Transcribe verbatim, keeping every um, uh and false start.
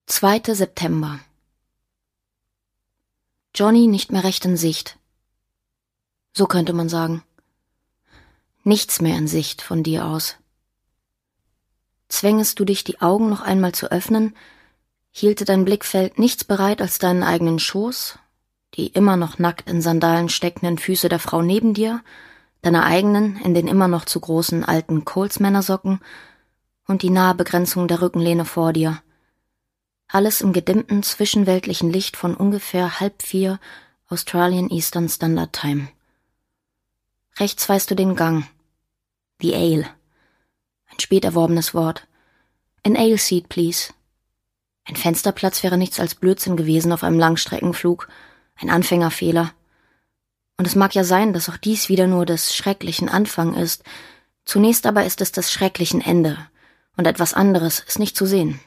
zweiter September. Johnny nicht mehr recht in Sicht. So könnte man sagen. Nichts mehr in Sicht von dir aus. Zwängest du dich, die Augen noch einmal zu öffnen, hielte dein Blickfeld nichts bereit als deinen eigenen Schoß, die immer noch nackt in Sandalen steckenden Füße der Frau neben dir, deiner eigenen in den immer noch zu großen alten Colts-Männersocken und die nahe Begrenzung der Rückenlehne vor dir. Alles im gedimmten, zwischenweltlichen Licht von ungefähr halb vier Australian Eastern Standard Time. Rechts weißt du den Gang. The Ale. Ein spät erworbenes Wort. An Ale seat, please. Ein Fensterplatz wäre nichts als Blödsinn gewesen auf einem Langstreckenflug. Ein Anfängerfehler. Und es mag ja sein, dass auch dies wieder nur des schrecklichen Anfang ist. Zunächst aber ist es des schrecklichen Ende. Und etwas anderes ist nicht zu sehen.